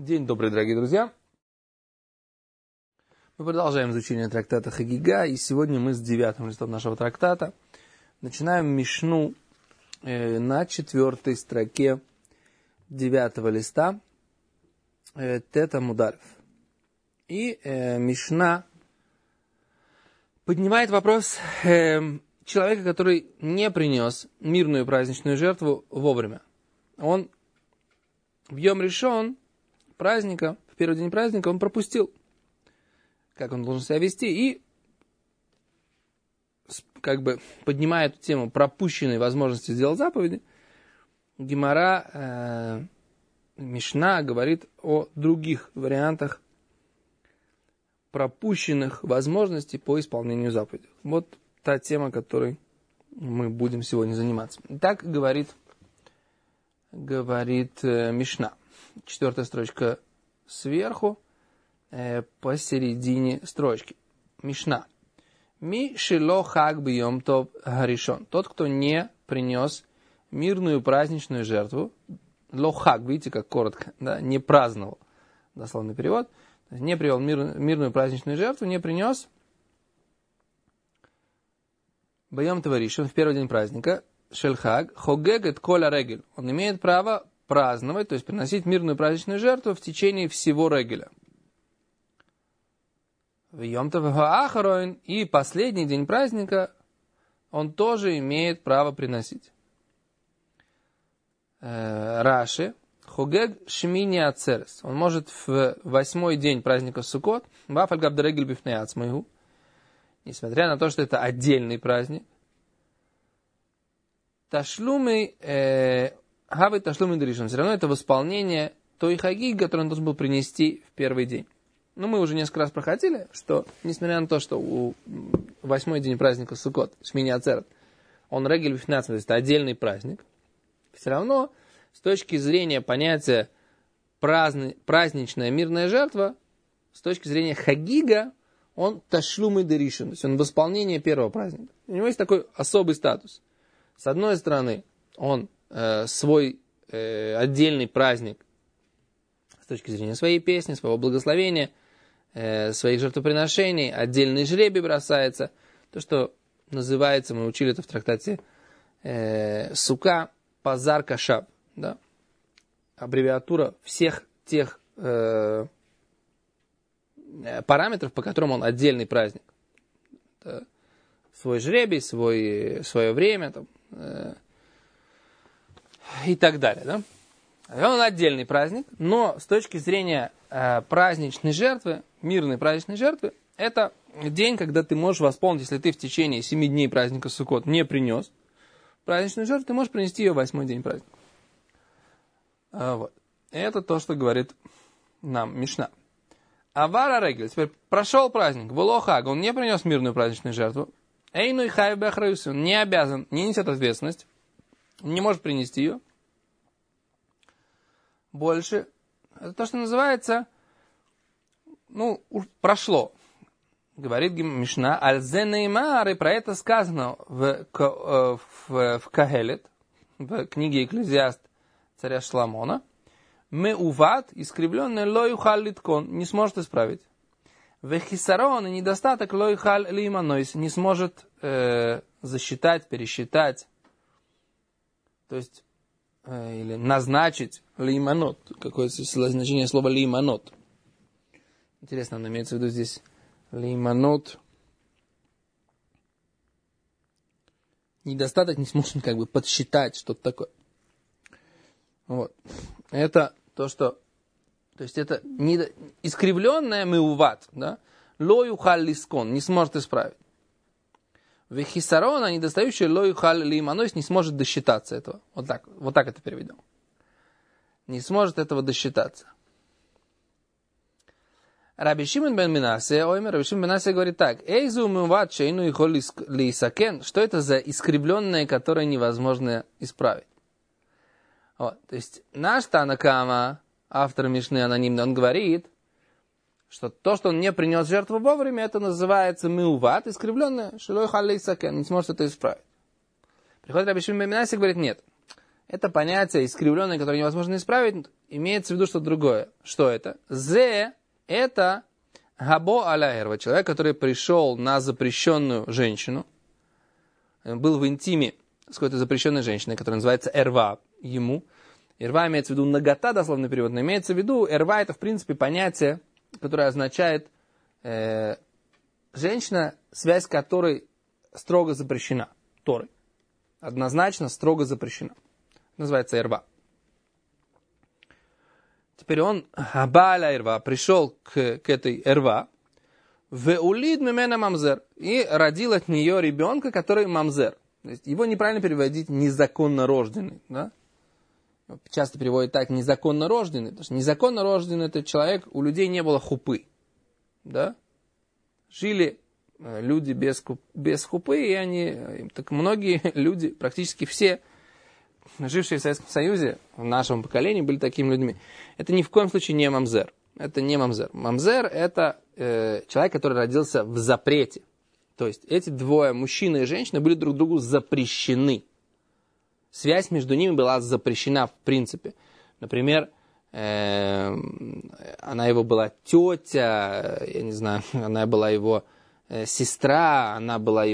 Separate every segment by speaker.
Speaker 1: День добрый, дорогие друзья. Мы продолжаем изучение трактата Хагига, и сегодня мы с 9 листом нашего трактата начинаем Мишну на 4 строке 9 листа Тета Мударев. И Мишна поднимает вопрос человека, который не принес мирную праздничную жертву вовремя. Он в Йом Ришон праздника, в первый день праздника, он пропустил, как он должен себя вести, и как бы поднимая эту тему пропущенной возможности сделать заповеди, Гемара, Мишна говорит о других вариантах пропущенных возможностей по исполнению заповедей. Вот та тема, которой мы будем сегодня заниматься. Так говорит Мишна. 4 строчка сверху, посередине строчки. Мишна. Ми шило хаг бьем топ гаришон. Тот, кто не принес мирную праздничную жертву, лохаг, видите, как коротко, да, не праздновал, дословный перевод, не привел мирную праздничную жертву, не принес бьем таваришон в первый день праздника, шельхаг, хогегет коля регель. Он имеет право праздновать, то есть приносить мирную праздничную жертву в течение всего регеля. И последний день праздника он тоже имеет право приносить. Раши, хогег шмини ацерес. Он может в 8-й день праздника Суккот, вафальгаб дерегель бифнеяц моего, несмотря на то, что это отдельный праздник, ташлумы хавы ташлумы деришон. Все равно это восполнение той хаги, которую он должен был принести в первый день. Но мы уже несколько раз проходили, что, несмотря на то, что у 8-й день праздника Суккот, Шмини Ацерет, он регель бифнеяц, то есть это отдельный праздник, все равно с точки зрения понятия праздничная мирная жертва, с точки зрения хагига, он ташлумы деришон, то есть он восполнение первого праздника. У него есть такой особый статус. С одной стороны, он свой отдельный праздник с точки зрения своей песни, своего благословения, своих жертвоприношений, отдельный жребий бросается. То, что называется, мы учили это в трактате Сука, Пазар Кашаб. Да? Аббревиатура всех тех параметров, по которым он отдельный праздник. Это свой жребий, свое время там, и так далее. Да? Он отдельный праздник, но с точки зрения праздничной жертвы, мирной праздничной жертвы, это день, когда ты можешь восполнить, если ты в течение 7 дней праздника Суккот не принес праздничную жертву, ты можешь принести ее в 8-й день праздника. Вот. Это то, что говорит нам Мишна. Авара регель, теперь прошел праздник, волохаг, он не принес мирную праздничную жертву, эйну и хай бехраюс, он не обязан, не несет ответственность, не может принести ее. Больше, это то, что называется, прошло. Говорит Мишна, аль-зе неймар, и про это сказано в Кахелет, в книге Экклезиаст царя Шламона, мы уват, искривленный лоюхал литкон, не сможет исправить. Вехисарон, и недостаток лоюхал лиманойс, не сможет засчитать, пересчитать, то есть или назначить лиманот. Какое значение слова лиманот? Интересно, он имеется в виду здесь лиманот. Недостаток не сможет как бы подсчитать что-то такое. Вот. Это то, что... То есть это искривленное меуват, да? Лоюхал лискон, не сможет исправить. Вехисарона, недостающий лоюхал лиманойс, не сможет досчитаться этого. Вот так это переведем. Не сможет этого досчитаться. Раби Шимон бен Минасе говорит так. Эйзу муват шейну ихол лисакен. Что это за искривленное, которое невозможно исправить? Вот. То есть наш Тана Кама, автор Мишны анонимный, он говорит, что то, что он не принес жертву вовремя, это называется меуват, искривленное, шилой халли сакен, не сможет это исправить. Приходит Раби Шимон бен Минасе и говорит, нет, это понятие искривленное, которое невозможно исправить, имеется в виду что-то другое. Что это? Зе – это габо аля эрва, человек, который пришел на запрещенную женщину, был в интиме с какой-то запрещенной женщиной, которая называется эрва ему. Эрва имеется в виду нагота, дословный перевод, но имеется в виду, эрва это в принципе понятие, которое означает женщина, связь которой строго запрещена Торой. Однозначно строго запрещена. Называется эрва. Теперь он, бааля эрва, пришел к этой эрва, веулид мемена мамзер, и родил от нее ребенка, который мамзер. То есть его неправильно переводить незаконно рожденный. Да? Часто переводят так, незаконно рожденный. Потому что незаконно рожденный это человек, у людей не было хупы. Да? Жили люди без хупы, и они, так многие люди, практически все, жившие в Советском Союзе, в нашем поколении, были такими людьми. Это ни в коем случае не мамзер. Это не мамзер. Мамзер это человек, который родился в запрете. То есть эти двое, мужчина и женщина, были друг другу запрещены. Связь между ними была запрещена в принципе. Например, она его была тетя, я не знаю, она была его сестра, она была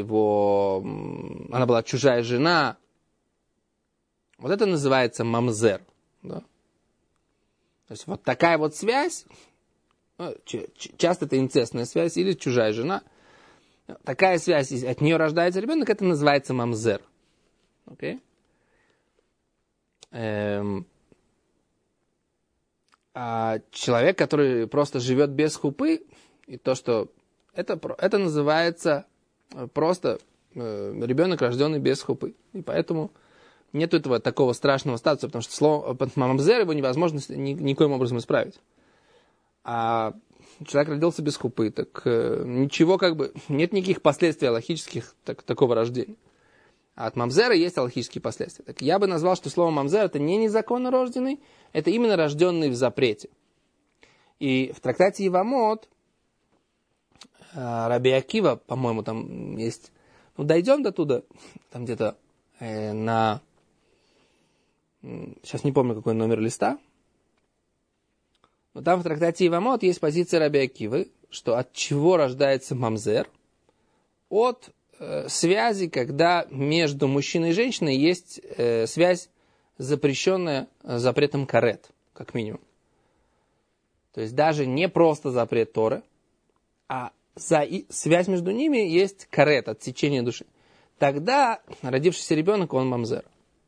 Speaker 1: чужая жена. Вот это называется мамзер. Да? То есть вот такая вот связь, часто это инцестная связь или чужая жена. Такая связь, от нее рождается ребенок, это называется мамзер. Okay? А человек, который просто живет без хупы, и то, что это называется просто ребенок, рожденный без хупы. И поэтому нет этого такого страшного статуса, потому что слово мамзер его невозможно никоим образом исправить. А человек родился без хупы, так ничего нет никаких последствий аллахических такого рождения. А от мамзера есть аллахические последствия. Так я бы назвал, что слово мамзер это не незаконно рожденный, это именно рожденный в запрете. И в трактате Евамот Раби Акива, по-моему, там есть, дойдем до туда, там где-то сейчас не помню, какой номер листа, но там в трактате Евамот есть позиция Раби Акивы, что от чего рождается мамзер? От связи, когда между мужчиной и женщиной есть связь, запрещенная запретом карет, как минимум. То есть даже не просто запрет Торы, а связь между ними есть карет, отсечение души. Тогда родившийся ребенок, он мамзер.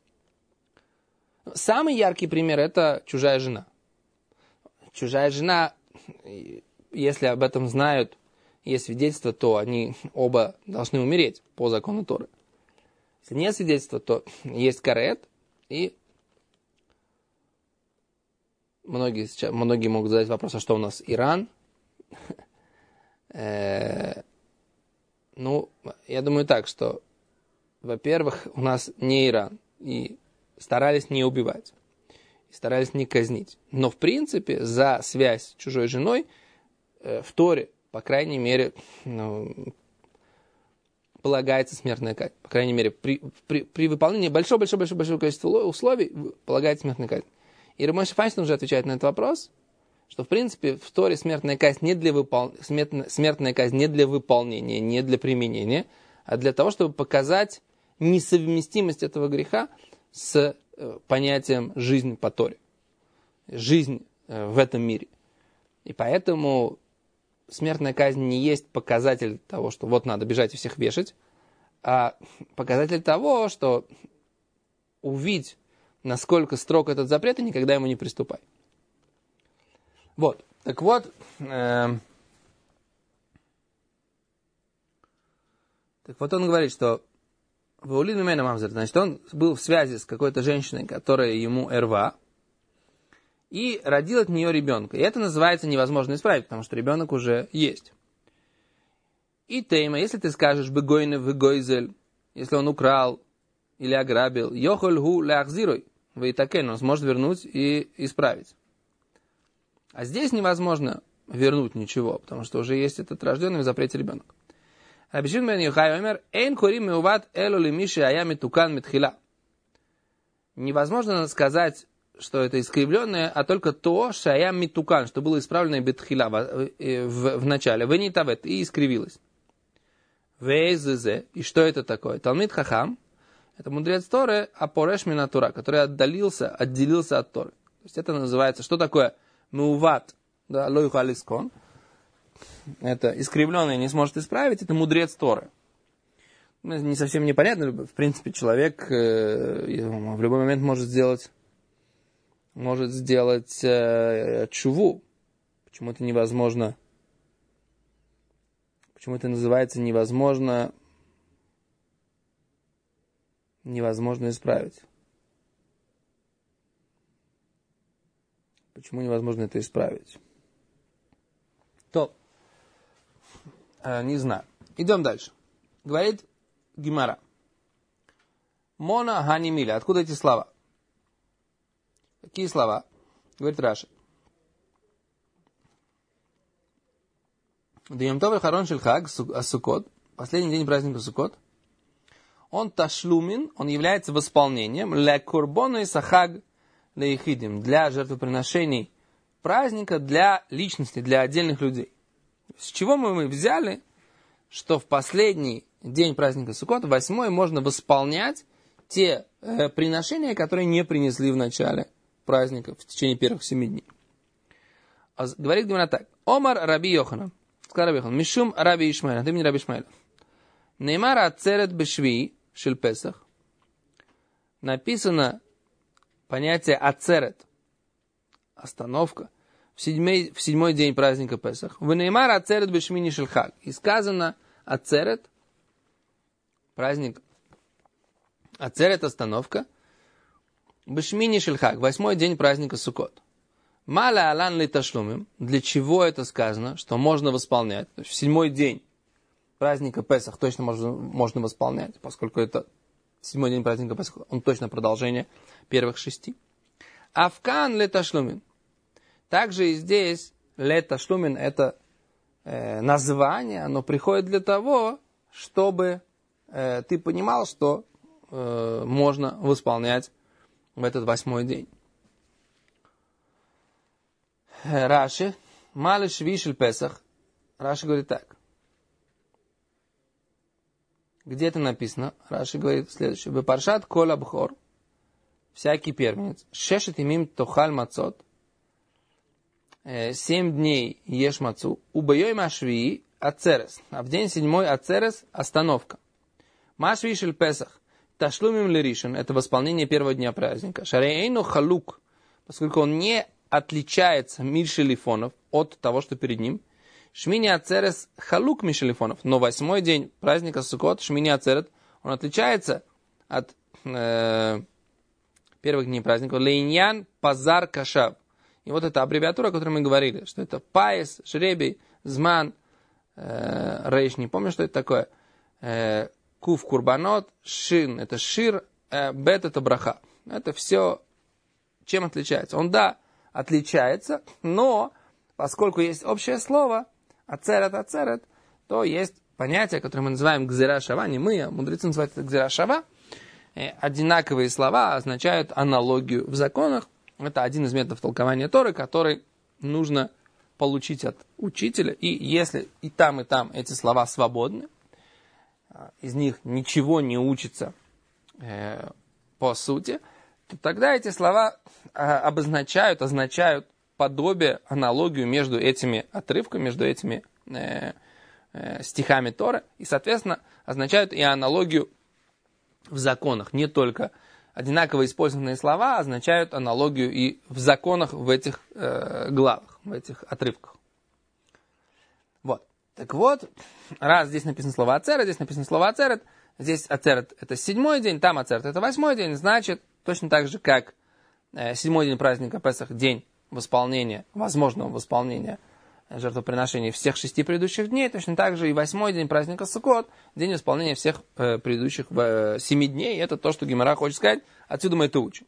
Speaker 1: Самый яркий пример это чужая жена. Чужая жена, если об этом знают, есть свидетельство, то они оба должны умереть по закону Торы. Если нет свидетельства, то есть карет, и многие могут задать вопрос, а что у нас Иран? Я думаю так, что, во-первых, у нас не Иран, и старались не убивать, и старались не казнить. Но, в принципе, за связь с чужой женой в Торе, по крайней мере, полагается смертная казнь. По крайней мере, при выполнении большого количества условий полагается смертная казнь. И Рав Моше Файнштейн уже отвечает на этот вопрос, что, в принципе, в Торе смертная казнь не для выполнения, не для применения, а для того, чтобы показать несовместимость этого греха с понятием «жизнь по Торе», жизнь в этом мире. И поэтому смертная казнь не есть показатель того, что вот надо бежать и всех вешать, а показатель того, что увидеть, насколько строг этот запрет, и никогда ему не приступай. Вот. Так вот, он говорит, что значит, он был в связи с какой-то женщиной, которая ему эрва, и родил от нее ребенка. И это называется невозможно исправить, потому что ребенок уже есть. И тейма, если ты скажешь бегойне вегойзель, если он украл или ограбил, йохоль гу ляхзируй, вейтакен, он сможет вернуть и исправить. А здесь невозможно вернуть ничего, потому что уже есть этот рожденный в запрете ребенок. Раби Шимон бен Йохай омер, эйн корим меуват эло лемиши ая метукан метхила. невозможно сказать, что это искривленное, а только то, шаям митукан, что было исправленное бетхила в начале. Венитавет, и искривилось. Вейзезе, и что это такое? Талмид хахам, это мудрец Торы, апореш минатура, который отделился от Торы. То есть это называется, что такое меуват, да, лойхалискон. Это искривленное не сможет исправить, это мудрец Торы. Не совсем непонятно, в принципе, человек в любой момент может сделать чуву. Почему это невозможно? Почему это называется невозможно исправить? Почему невозможно это исправить? То, не знаю. Идем дальше. Говорит Гемара. Мона ханимиля. Откуда эти слова? Какие слова? Говорит Раши. Дьямтов харон шельхаг асукот. Последний день праздника Суккот. Он ташлумин, он является восполнением ле курбону и сахаг леихидим, для жертвоприношений праздника, для личности, для отдельных людей. С чего мы взяли, что в последний день праздника Суккот, 8-й, можно восполнять те приношения, которые не принесли в начале праздника, в течение первых 7 дней. Говорит Гемара так. Омар Раби Йоханан. Сказал Раби Йоханан. Мишум Раби Ишмаэль. От имени Раби Ишмаэля. Неймар ацерет бешвии шель Песах. Написано понятие ацерет. Остановка. В седьмой день праздника Песах. Венеймар ацерет бешмини шель Хаг. И сказано ацерет. Праздник. Ацерет остановка. Бешмини шель Хаг. 8-й день праздника Суккот. Маля алан ли ташлумим. Для чего это сказано? Что можно восполнять. То есть в 7-й день праздника Песах точно можно восполнять, поскольку это 7-й день праздника Песах, он точно продолжение первых 6. Авкан ли ташлумин. Также и здесь ли ташлумин это название, оно приходит для того, чтобы ты понимал, что можно восполнять в этот 8-й день. Раши, малыш вишель Песах. Раши говорит так. Где это написано? Раши говорит следующее. Бепаршат кол абхор. Всякий первенец. Шешет имим тохаль мацот. 7 дней ешь мацу. Убайой машвии ацерес. А в день 7-й ацерес остановка. Маш вишель Песах. Ташлумим лиришен. Это восполнение первого дня праздника. Шарейну халук. Поскольку он не отличается мишелифонов от того, что перед ним. Шмини ацерес халук мишелифонов. Но 8-й день праздника Суккот, Шмини ацерет, он отличается от первых дней праздника. Лейньян пазар кашав. И вот эта аббревиатура, о которой мы говорили, что это паис, жребий, зман, рейш, не помню, что это такое. Кув курбанот, шин, это шир, бет, это браха. Это все чем отличается. Он, да, отличается, но поскольку есть общее слово, ацерет, то есть понятие, которое мы называем гзера шава, не мы, а мудрецы называют это гзера шава. Одинаковые слова означают аналогию в законах. Это один из методов толкования Торы, который нужно получить от учителя. И если и там эти слова свободны, из них ничего не учится по сути, то тогда эти слова означают подобие, аналогию между этими отрывками, между этими стихами Торы, и, соответственно, означают и аналогию в законах. Не только одинаково использованные слова означают аналогию и в законах в этих главах, в этих отрывках. Вот. Так вот, раз здесь написано слово ацерет, здесь написано слово ацерет, здесь ацерет это 7-й день, там ацерет это 8-й день, значит, точно так же, как 7-й день праздника Песах, день восполнения, возможного восполнения жертвоприношений всех 6 предыдущих дней, точно так же и 8-й день праздника Суккот, день восполнения всех предыдущих 7 дней. Это то, что Гемара хочет сказать, отсюда мы это учим.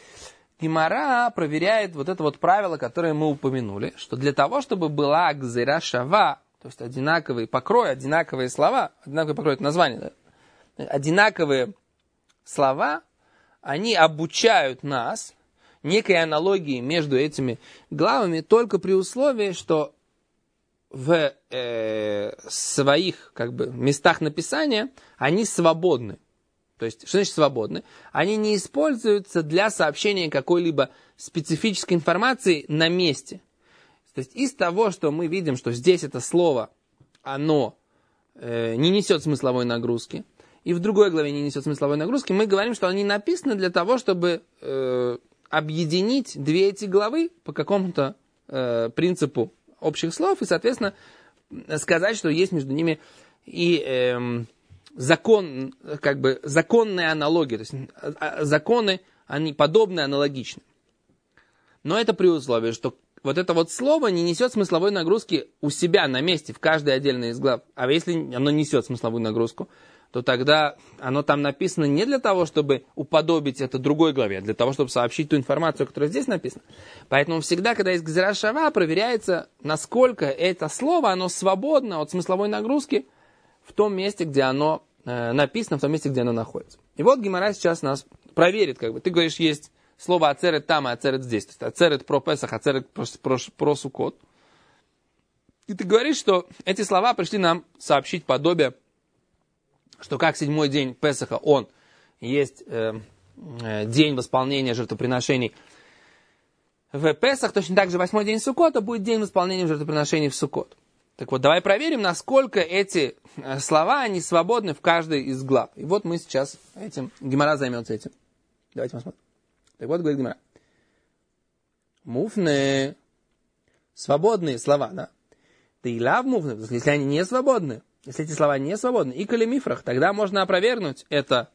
Speaker 1: Гемара проверяет вот это вот правило, которое мы упомянули, что для того, чтобы была гзера шава, то есть одинаковый покрой, одинаковые слова, одинаковый покрой это название, да? Одинаковые слова они обучают нас некой аналогии между этими главами только при условии, что в своих местах написания они свободны. То есть, что значит свободны? Они не используются для сообщения какой-либо специфической информации на месте. То есть, из того, что мы видим, что здесь это слово, оно не несет смысловой нагрузки, и в другой главе не несет смысловой нагрузки, мы говорим, что они написаны для того, чтобы объединить две эти главы по какому-то принципу общих слов, и, соответственно, сказать, что есть между ними и законная аналогия, то есть законы, они подобны, аналогичны. Но это при условии, что вот это вот слово не несет смысловой нагрузки у себя на месте, в каждой отдельной из глав. А если оно несет смысловую нагрузку, то тогда оно там написано не для того, чтобы уподобить это другой главе, а для того, чтобы сообщить ту информацию, которая здесь написана. Поэтому всегда, когда есть гзера шава, проверяется, насколько это слово, оно свободно от смысловой нагрузки в том месте, где оно написано, в том месте, где оно находится. И вот Гемара сейчас нас проверит, Ты говоришь, есть слово ацерет там, и ацерет здесь. То есть ацерет про Песах, ацерет про Суккот. И ты говоришь, что эти слова пришли нам сообщить подобие, что как 7-й день Песаха, он есть день восполнения жертвоприношений в Песах, точно так же 8-й день Суккота будет день восполнения жертвоприношений в Суккот. Так вот, давай проверим, насколько эти слова, они свободны в каждой из глав. И вот мы сейчас Гемара займется этим. Давайте посмотрим. Так вот, говорит Гемара. Муфны. Свободные слова, да. Тейлав муфны, если они не свободны, если эти слова не свободны, и калимифрах, тогда можно опровергнуть это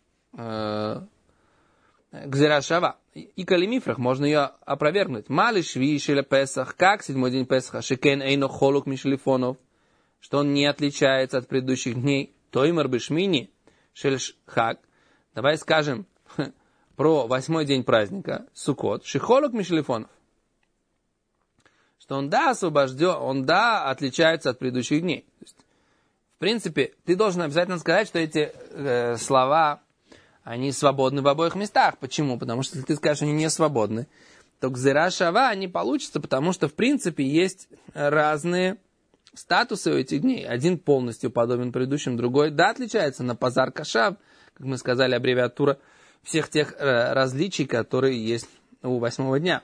Speaker 1: гзера шава. И калимифрах, можно ее опровергнуть. Мали шви шеля Песах, как 7-й день Песаха, шекен эйно холук мишлифонов, что он не отличается от предыдущих дней. Тоймар бешмини шель хак. Давай скажем про 8-й день праздника, Суккот, шихолук мишлифонов, что он освобожден, он отличается от предыдущих дней. То есть, в принципе, ты должен обязательно сказать, что эти слова, они свободны в обоих местах. Почему? Потому что если ты скажешь, что они не свободны, то гзера шава не получится, потому что, в принципе, есть разные статусы у этих дней. Один полностью подобен предыдущим, другой, отличается на пазар кашав, как мы сказали, аббревиатура всех тех различий, которые есть у 8-го дня.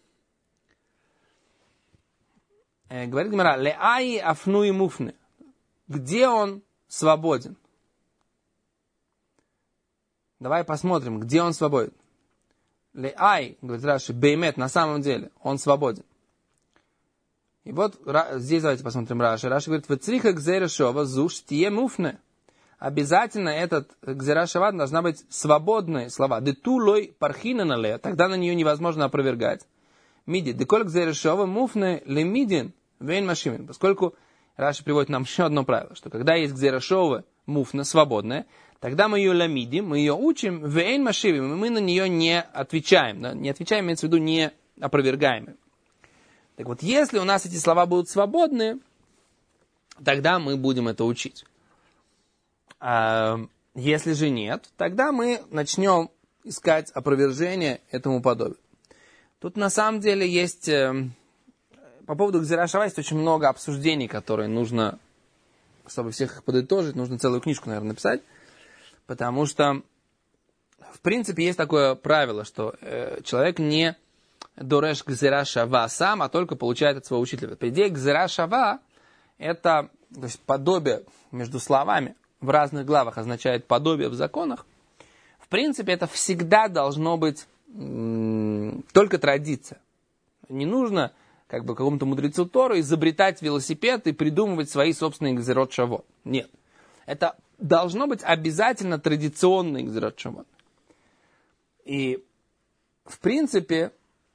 Speaker 1: Говорит Гемара, леаи афну и муфны. Где он свободен? Давай посмотрим, где он свободен. Леай, говорит Раши, беймет, на самом деле, он свободен. И вот здесь давайте посмотрим Раши. Раши говорит, вецриха гзера шова зуш тие муфны. Обязательно этот гзера шава должна быть свободные слова. Дету лой пархина нале, тогда на нее невозможно опровергать. Миди, деколь гзера шова муфны лемидин вейн машимин. Поскольку Раши приводит нам еще одно правило, что когда есть гзера шова муфна, свободная, тогда мы ее ламидим, мы ее учим, вейн машимин, и мы на нее не отвечаем. Да? Не отвечаем, имеется в виду не опровергаем. Так вот, если у нас эти слова будут свободны, тогда мы будем это учить. А если же нет, тогда мы начнем искать опровержение этому подобию. Тут на самом деле есть, по поводу гзера шава есть очень много обсуждений, которые нужно, чтобы всех их подытожить, нужно целую книжку, наверное, написать. Потому что, в принципе, есть такое правило, что человек не дореш гзера шава сам, а только получает от своего учителя. По идее, гзера шава это, то есть, подобие между словами в разных главах означает подобие в законах. В принципе, это всегда должно быть только традиция. Не нужно какому-то мудрецу Тору изобретать велосипед и придумывать свои собственные гзерот шавот. Нет. Это должно быть обязательно традиционный гзерот шавот. И, в принципе,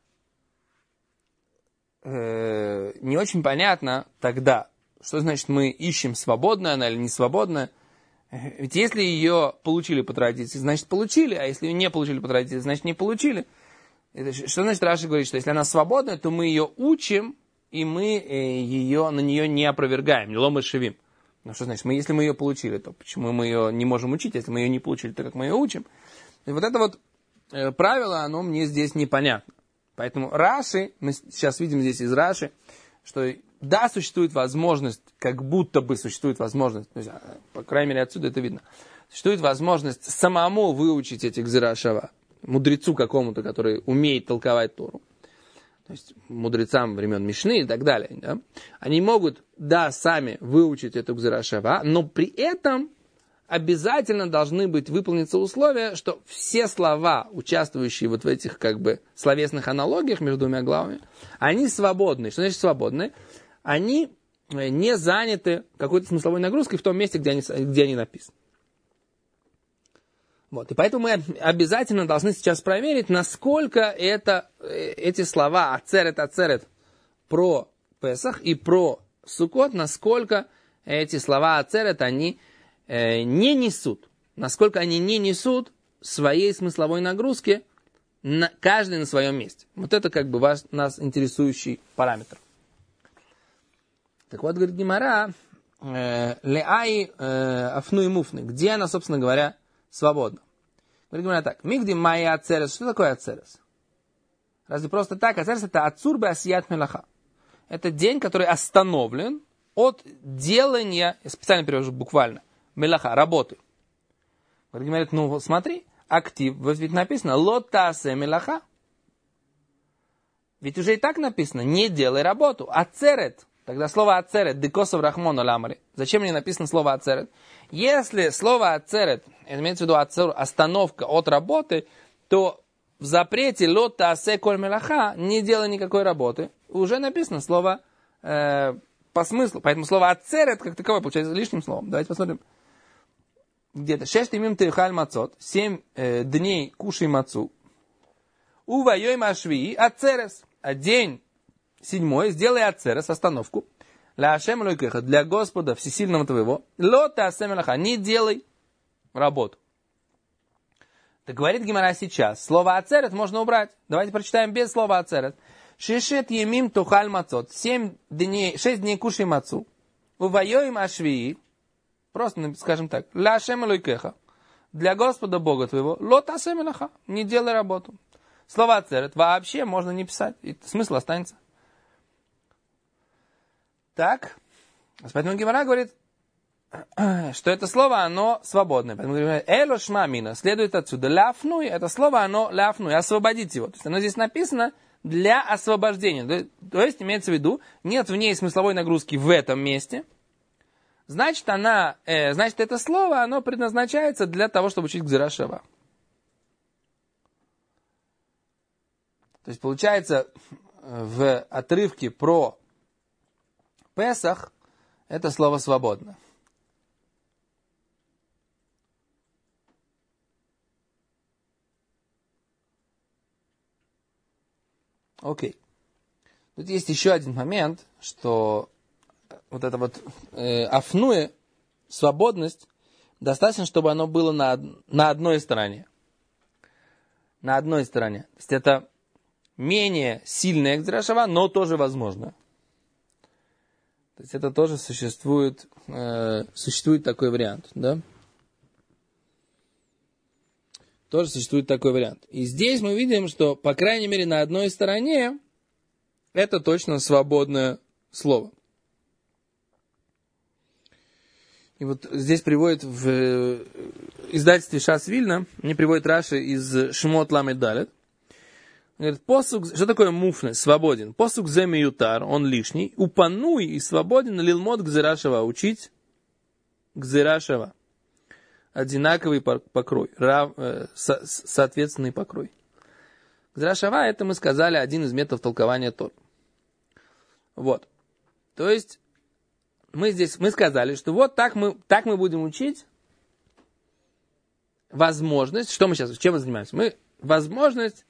Speaker 1: не очень понятно тогда, что значит мы ищем, свободная она или не свободная. Ведь если ее получили по традиции, значит получили, а если ее не получили по традиции, значит не получили. Что значит Раши говорит, что если она свободная, то мы ее учим, и мы на нее не опровергаем, не ломы шевим. Ну что значит, если мы ее получили, то почему мы ее не можем учить, если мы ее не получили, то как мы ее учим? И вот это вот правило, оно мне здесь непонятно. Поэтому Раши, мы сейчас видим здесь из Раши, что да, существует возможность, как будто бы существует возможность, то есть, по крайней мере отсюда это видно, существует возможность самому выучить эти гзира шава, мудрецу какому-то, который умеет толковать Тору, то есть мудрецам времен Мишны и так далее. Да? Они могут, да, сами выучить эту гзира шава, но при этом обязательно должны быть выполниться условия, что все слова, участвующие вот в этих как бы словесных аналогиях между двумя главами, они свободны. Что значит свободны? Они не заняты какой-то смысловой нагрузкой в том месте, где они написаны. Вот. И поэтому мы обязательно должны сейчас проверить, насколько эти слова ацерет про Песах и про Суккот, насколько эти слова ацерет, они не несут, насколько они не несут своей смысловой нагрузки, каждый на своем месте. Вот это как бы нас интересующий параметр. Так вот, говорит Гемара, леай афну и муфны, где она, собственно говоря, свободна. Говорит Гемара так, мигди майя ацерес, что такое ацерес? Разве просто так? Ацерес это ацур бе асият мелаха. Это день, который остановлен от делания, я специально перевожу буквально, мелаха, работы. Говорит, ну смотри, актив, ведь написано лотасе мелаха. Ведь уже и так написано, не делай работу. Ацерет. Тогда слово ацерет, декосов рахмон оламари. Зачем мне написано слово ацерет? Если слово ацерет, имеется в виду остановка от работы, то в запрете лотасе коль мелаха, не делай никакой работы, уже написано слово по смыслу. Поэтому слово ацерет как таковое получается лишним словом. Давайте посмотрим. Где-то 6 имим тейхаль мацот, 7 дней кушай мацу. Увайой машви ацерес. А день 7 сделай ацерес, остановку. Ля ашем лойкеха, для Господа всесильного твоего. Лота асемелаха, не делай работу. Так говорит Гемара сейчас. Слово ацерет можно убрать. Давайте прочитаем без слова ацерет. Шешет емим тухаль мацот. 6 дней кушай мацу. Увайой машви. Просто скажем так. Ля ашем лойкеха, для Господа Бога твоего. Лота асемелаха, не делай работу. Слово ацерет вообще можно не писать. И смысл останется. Так. Поэтому Гемара говорит, что это слово, оно свободное. Поэтому говорит, эло шма мина, следует отсюда. Ляфнуй, это слово, оно ляфнуй, освободить его. То есть оно здесь написано для освобождения. То есть имеется в виду, нет в ней смысловой нагрузки в этом месте. Значит, это слово, оно предназначается для того, чтобы учить гзира шава. То есть, получается, в отрывке про Песах это слово свободно. Окей. Тут есть еще один момент, что вот это вот афнуэ, свободность, достаточно, чтобы оно было на одной стороне. На одной стороне. То есть это менее сильная гзира шава, но тоже возможно. То есть это тоже существует такой вариант, да? Тоже существует такой вариант. И здесь мы видим, что, по крайней мере, на одной стороне это точно свободное слово. И вот здесь приводит в издательстве Шас Вильна, не приводит Раши из Шмот Ламед Далет. Говорит, посук, что такое муфне, свободен? Посук земи ютар, он лишний. Упануй и свободен лилмот гзира шава, учить гзира шава. Одинаковый покрой, соответственный покрой. Гзира шава, это мы сказали, один из методов толкования Тор. Вот. То есть, мы сказали, что вот так мы будем учить возможность, чем мы занимаемся? Возможность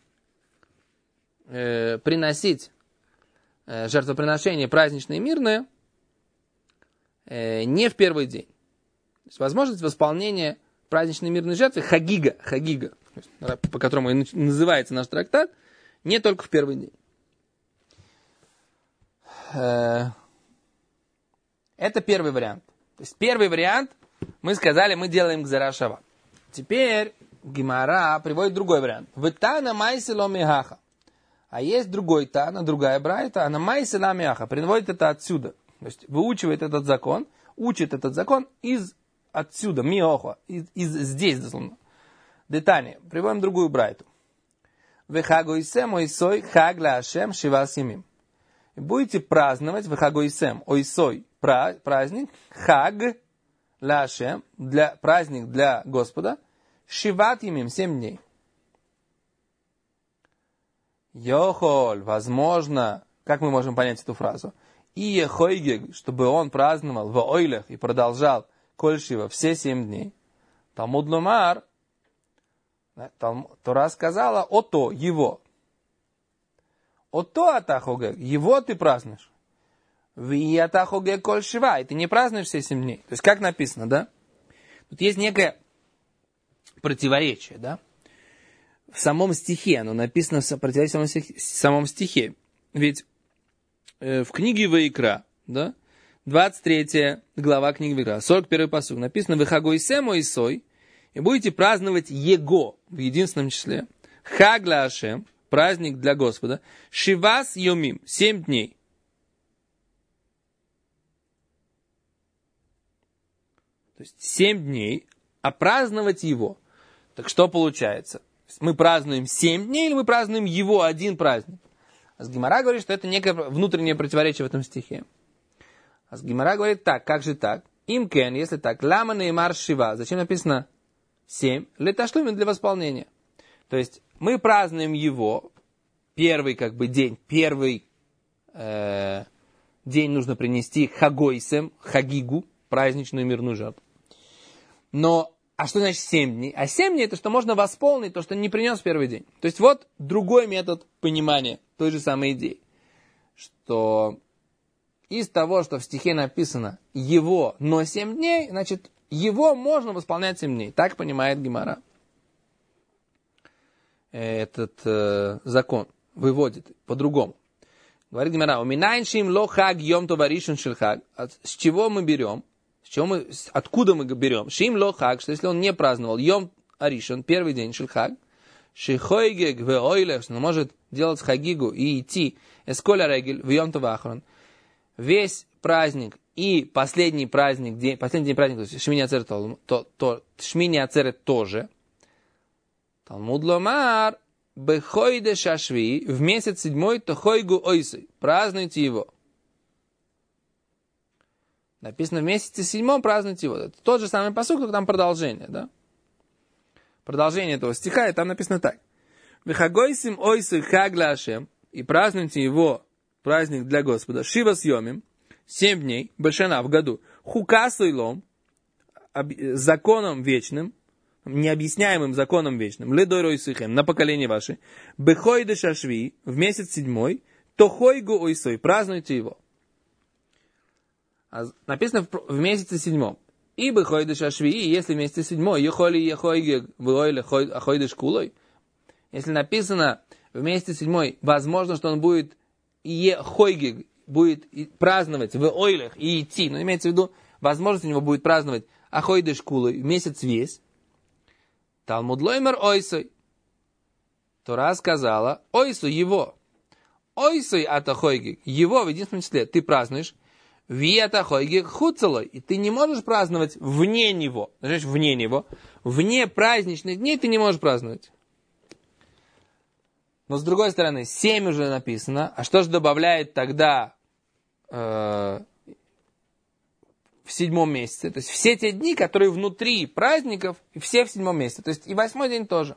Speaker 1: приносить жертвоприношение праздничное и мирное не в первый день. То есть возможность восполнения праздничной мирной жертвы хагига, по которому и называется наш трактат, не только в первый день. Это первый вариант. То есть первый вариант, мы сказали, мы делаем гзира шава. Теперь Гемара приводит другой вариант. Витана майсело мигаха. А есть другой тана, другая брайта, она майсела мигаха. Приводит это отсюда. То есть выучивает этот закон, учит этот закон из отсюда, миохо, из здесь, дословно. Детание. Приводим другую брайту. Вехагоисем ойсой хаг ла Ашем шивас ямим. Будете праздновать вехагоисем ойсой праздник, хаг ла Ашем, праздник для Господа, шиват ямим, 7 дней. Йохоль, возможно, как мы можем понять эту фразу? И ехойгег, чтобы он праздновал в ойлях и продолжал кольшива все 7 дней. Талмуд ломар, Тора сказала, ото, его. Ото атахогег, его ты празднуешь. Ви атахогег кольшива, и ты не празднуешь все 7 дней. То есть, как написано, да? Тут есть некое противоречие, да? В самом стихе, оно написано противоречие в самом стихе. Ведь в книге Ваикра, да, 23 глава книги Ваикра, 41 пасук, написано «Вехагоисем ойсой», и будете праздновать Его в единственном числе. Хаг ла Ашем, праздник для Господа. Шивас йомим, 7 дней. То есть 7 дней, а праздновать Его. Так что получается? Мы празднуем 7 дней или мы празднуем Его один праздник? Гемара говорит, что это некое внутреннее противоречие в этом стихе. Гемара говорит так, как же так? Имкен, если так, лама неймар шива. Зачем написано 7? Леташлумин для восполнения. То есть мы празднуем его, первый день, первый день нужно принести хагойсем, хагигу, праздничную мирную жертву. Но, а что значит 7 дней? А 7 дней это что можно восполнить то, что не принес в первый день. То есть вот другой метод понимания той же самой идеи. Что из того, что в стихе написано его, но 7 дней, значит, его можно восполнять 7 дней. Так понимает Гемара. Этот закон выводит по-другому. Говорит Гемара, уминайншим ло хаг йом товаришун шельхаг. С чего мы берем? Откуда мы берем? Шим ло хаг, что если он не праздновал йом аришун, первый день шельхаг, шихойгег в ойлех, что он может делать хагигу и идти эсколя регель в йом тавахрон. Весь праздник и последний праздник, последний день праздника, то есть Шмини Ацерет тоже. Талмуд ломар, бехойде шашви, в месяц 7 тохойгу ойсы, празднуйте его. Написано в месяце 7 празднуйте его. Это тот же самый пасук, только там продолжение, да? Продолжение этого стиха, и там написано так. Вехагойсим ойсы хагла Ашем, и празднуйте его, праздник для Господа, Шива съемим, 7 дней, Башана в году, Хука Сойлом, законом вечным, необъясняемым законом вечным, Ледойрой Сыхем, на поколение ваше, Бехойде Шашви, в месяц 7, Тохойгу Ойсой, празднуйте его. Написано в месяце 7. И Бехойде Шашви, если в месяце 7, Ехоли Ехойге, Войле Ахойде Шкулой, если написано в месяце 7, возможно, что он будет Ехойге, будет праздновать в ойлах и идти, но имеется в виду, возможность у него будет праздновать Ахойде Шкулой месяц весь. Талмуд лоймер ойсой. Тора сказала, ойсу его. Ойсой атахойгик, его в единственном числе ты празднуешь, ви атахойгик хуцелой, и ты не можешь праздновать вне него. Значит, вне него. Вне праздничных дней ты не можешь праздновать. Но с другой стороны, 7 уже написано, а что же добавляет тогда в 7 месяце? То есть все те дни, которые внутри праздников, все в 7 месяце. То есть и 8 день тоже.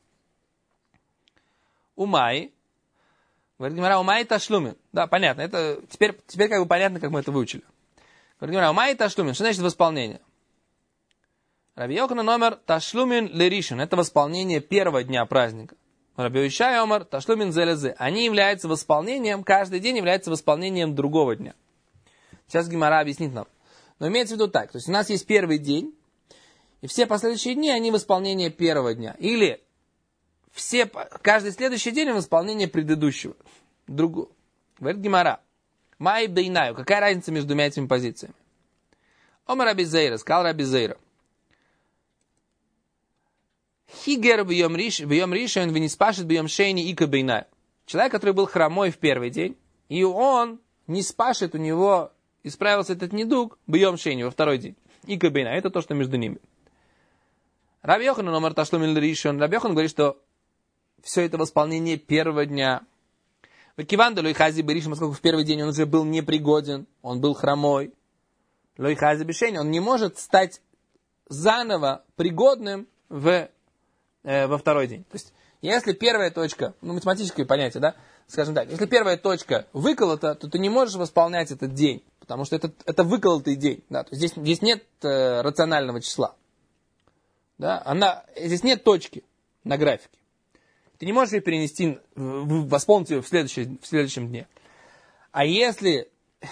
Speaker 1: Умай. Говорит Гемара, умай ташлумин. Да, понятно. Это теперь как бы понятно, как мы это выучили. Говорит Гемара, умай ташлумин. Что значит восполнение? Раби Йоханан номер ташлумин леришин. Это восполнение первого дня праздника. Раби Ишай омар ташлумин зелезе. Они являются восполнением, каждый день является восполнением другого дня. Сейчас Гемара объяснит нам. Но имеется в виду так. То есть у нас есть первый день, и все последующие дни, они восполнение первого дня. Или каждый следующий день восполнение предыдущего. Другого. Говорит Гемара. Май бейнаю. Какая разница между двумя этими позициями? Омар Раби Зейра. Сказал Раби Зейра. Хигер бьем ришен, вениспашет бьем шейни и кабейна. Человек, который был хромой в первый день, и он не спашет, у него исправился этот недуг, бьем шейни во второй день. И кабейна. Это то, что между ними. Раби Йохан номер ташлумин ришен. Раби Йохан говорит, что все это восполнение первого дня. Киванда лойхази беришем, поскольку в первый день он уже был непригоден, он был хромой. Лойхази бешейни, он не может стать заново пригодным во второй день. То есть, если первая точка, математическое понятие, да, скажем так, если первая точка выколота, то ты не можешь восполнять этот день, потому что это выколотый день. Да, то есть здесь нет рационального числа. Да, здесь нет точки на графике. Ты не можешь ее перенести, восполнить ее в следующем дне. А если,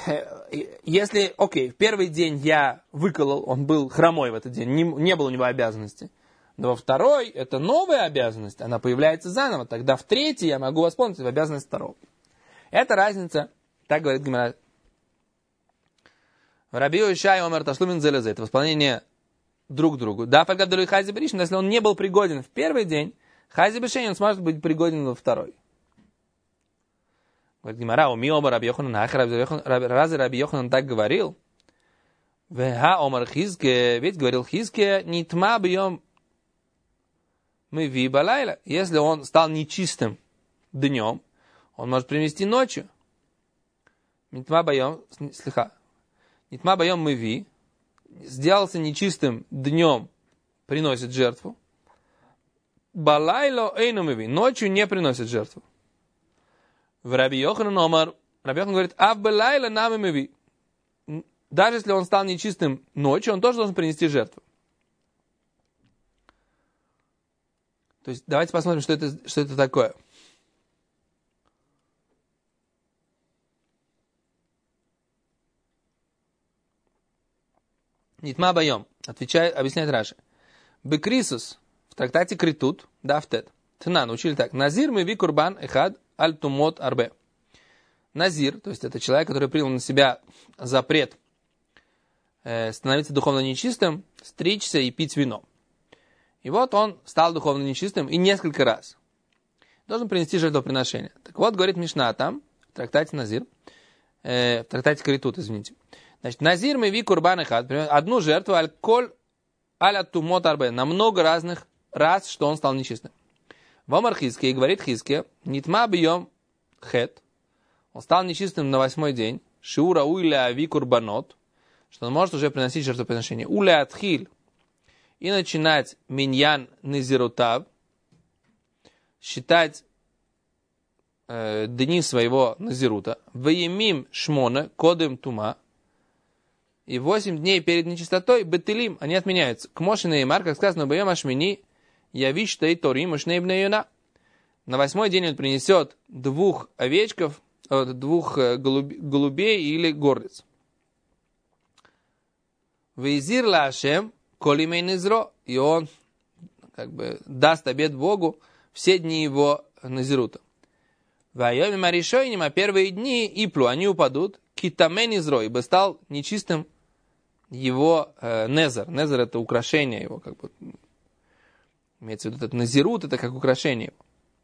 Speaker 1: в первый день я выколол, он был хромой в этот день, не было у него обязанности. Но во второй, это новая обязанность, она появляется заново. Тогда в третий я могу восполнить обязанность второго. Это разница, так говорит Гемара. Раби Йошай омар ташлумин зелезе. Это восполнение друг другу. Да, фальгадалуй хази беришин, если он не был пригоден в первый день, хази бешейни, он сможет быть пригоден во второй. Говорит Гемара, уми омар Раби Йоханан, разве Раби Йоханан так говорил? Веха омар хизке, ведь говорил хизке, нитма бьем мы ви балайла. Если он стал нечистым днем, он может принести ночью. Нитма бьем мы ви, сделался нечистым днем, приносит жертву. Балайло эйну мы ви, ночью не приносит жертву. В Раби Йоханан омар, Раби Йохан говорит, а в балайла нами мы ви. Даже если он стал нечистым ночью, он тоже должен принести жертву. То есть давайте посмотрим, что это такое. Нитма байом, объясняет Раши. Бекрисус, в трактате Критут, дафтет. Тнан, учили так. Назир мы ви курбан эхад аль тумот арбе. Назир, то есть это человек, который принял на себя запрет становиться духовно нечистым, стричься и пить вино. И вот он стал духовно нечистым и несколько раз должен принести жертвоприношение. Так вот, говорит Мишна там, в трактате Назир, в трактате Критут, извините. Значит, Назир мы ви курбан эхад, одну жертву аль-коль аля тумот арбе, на много разных раз, что он стал нечистым. Вомар Хизке, и говорит Хизке, нитма бьем хет, он стал нечистым на 8-й день, шиура уйля ви курбанот, что он может уже приносить жертвоприношение. Уля атхиль, и начинать миньян незирутав, считать дни своего назирута, ваемим шмона, кодем тума, и 8 дней перед нечистотой, бетелим, они отменяются. К Мошине и Мар, как сказано, бьем ашмини, явиш тей торим, ушнейбне юна. На 8-й день он принесет 2 овечков, 2 голубей или горлиц. Вейзир лашем, колимей низро, и он даст обет Богу все дни его назирута. Вайоми маришойним, а первые дни иплу, они упадут, китаме низро, ибо стал нечистым его незер. Незер это украшение его, имеется в виду этот назирут, это как украшение его.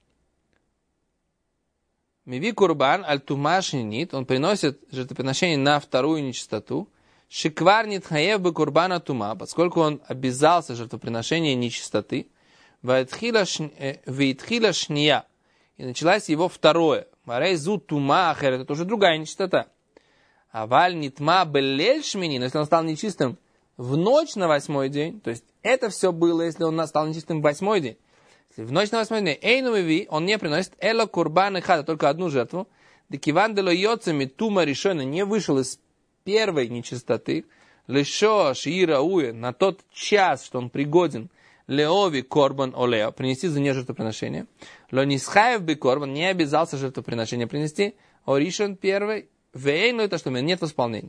Speaker 1: Миви курбан аль тумашнинит, он приносит жертвоприношение на 2-ю нечистоту. Шикварнит хаев бы курбана тума, поскольку он обязался жертвоприношение нечистоты. Вейтхила шния, и началась его 2-е. Марей зу тума ахер, это уже другая нечистота. Аваль нитма белель шмини, но если он стал нечистым в ночь на 8-й день, то есть это все было, если он стал нечистым в 8-й день. Если в ночь на 8-й день, эйну ви, он не приносит эло курбан эхада, только одну жертву. Декиван дело йоцами тума решена, не вышел из 1-й нечистоты, лешо шиира уе, на тот час, что он пригоден, леови корбан олео, принести за нее жертвоприношение. Лонисхаев бы корбан, не обязался жертвоприношение принести, оришон 1-й, вейну это что нет восполнения.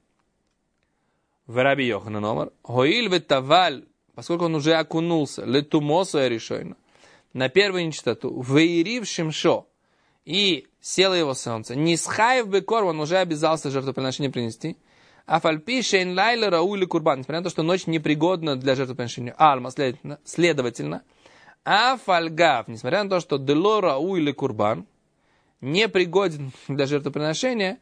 Speaker 1: В Раби Йоханан омар, хоиль ветаваль, поскольку он уже окунулся, летумосу решойно, на 1-ю нечистоту, вейрив шимшо, и село его солнце. Нисхаев бы корбан, уже обязался жертвоприношение принести. А фальпи шейн лайла раули курбан. Несмотря на то, что ночь непригодна для жертвоприношения. Альма, следовательно. А фальгав, несмотря на то, что делора у или курбан, не пригоден для жертвоприношения,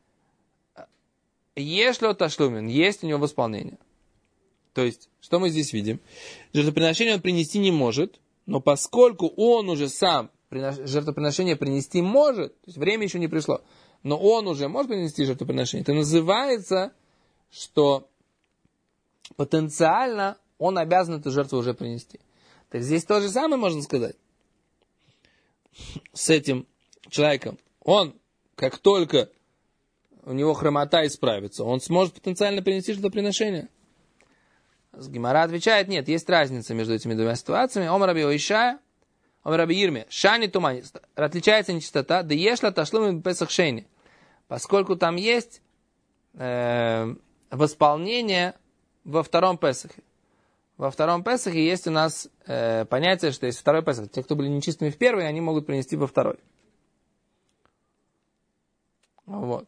Speaker 1: если ташлумин, есть у него восполнение. То есть, что мы здесь видим? Жертвоприношение он принести не может, но поскольку он уже сам жертвоприношение принести может, то есть время еще не пришло, но он уже может принести жертвоприношение, это называется, что потенциально он обязан эту жертву уже принести. То есть здесь то же самое можно сказать с этим человеком. Он, как только у него хромота исправится, он сможет потенциально принести жертвоприношение. Гемара отвечает, нет, есть разница между этими двумя ситуациями. Омар раби Оишая, омар раби Ирме, шани тумани, отличается нечистота, да ешла ташлуми бепесах шейни, поскольку там есть восполнение во втором Песахе. Во втором Песахе есть у нас понятие, что есть второй Песах. Те, кто были нечистыми в первый, они могут принести во второй. Вот.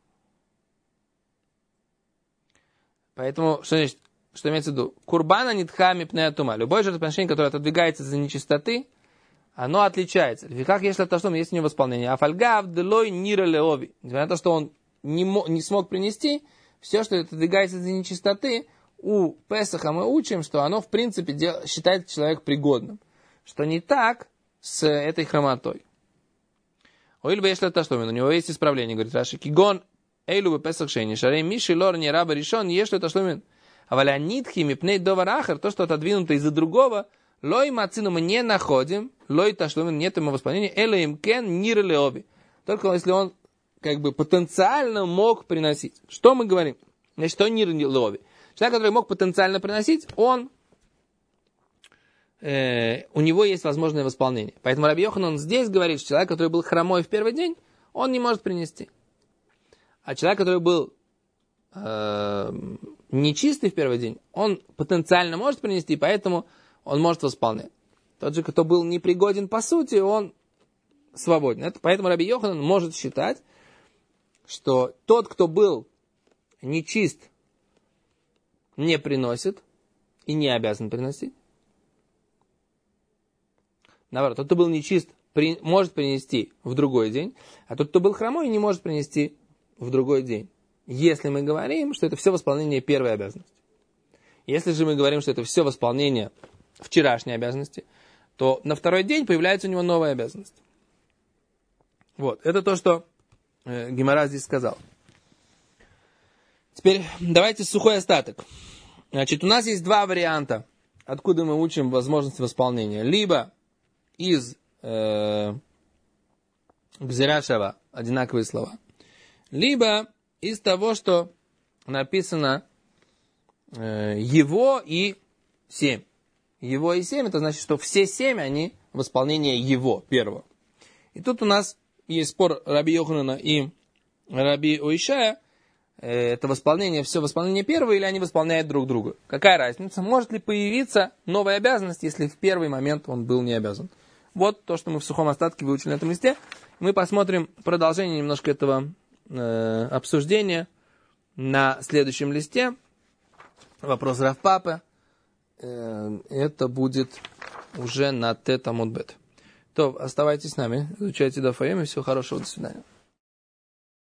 Speaker 1: Поэтому, что значит, что имеется в виду? Курбана нитхами пнеатума. Любое жертвоприношение, которое отодвигается за нечистоты, оно отличается. Как если то, что есть у него восполнение. Афальгав делой нира леови. Несмотря на то, что он не смог принести, все, что отодвигается за нечистоты, у Песаха мы учим, что оно, в принципе, считает человека пригодным. Что не так с этой хромотой. Оиль бы если то, что у него есть исправление, говорит Раши. Кигон эйлу бы Песах шейни. Шарей миши лор не раба решен, если то, что у а валя нитхи мипней доварахар, то, что отодвинуто из-за другого, лой мацину мы не находим, лой ташлумин, нет ему восполнения, элоим кен нир леоби. Только если он как бы потенциально мог приносить. Что мы говорим? Значит, что нир леоби? Человек, который мог потенциально приносить, он, у него есть возможное восполнение. Поэтому Раби Йоханан здесь говорит, что человек, который был хромой в первый день, он не может принести. А человек, который был нечистый в первый день, он потенциально может принести, поэтому он может восполнять. Тот же, кто был непригоден по сути, он свободен. Поэтому Раби Йоханан может считать, что тот, кто был нечист, не приносит и не обязан приносить. Наоборот, тот, кто был нечист, может принести в другой день, а тот, кто был хромой, не может принести в другой день. Если мы говорим, что это все восполнение первой обязанности. Если же мы говорим, что это все восполнение вчерашней обязанности, то на второй день появляется у него новая обязанность. Вот, это то, что Гемара здесь сказал. Теперь давайте сухой остаток. Значит, у нас есть два варианта, откуда мы учим возможность восполнения. Либо из Гзирашева, одинаковые слова. Либо из того, что написано его и 7. Его и 7, это значит, что все 7, они восполнение его, первого. И тут у нас есть спор Раби Йоханана и Раби Оишая. Это восполнение, все восполнение первого, или они восполняют друг друга. Какая разница? Может ли появиться новая обязанность, если в первый момент он был не обязан? Вот то, что мы в сухом остатке выучили на этом листе. Мы посмотрим продолжение немножко этого обсуждения на следующем листе. Вопрос Рав Папы. Это будет уже на Тет Амуд Бет. То, оставайтесь с нами, изучайте Даф Йоми. Всего хорошего, до свидания.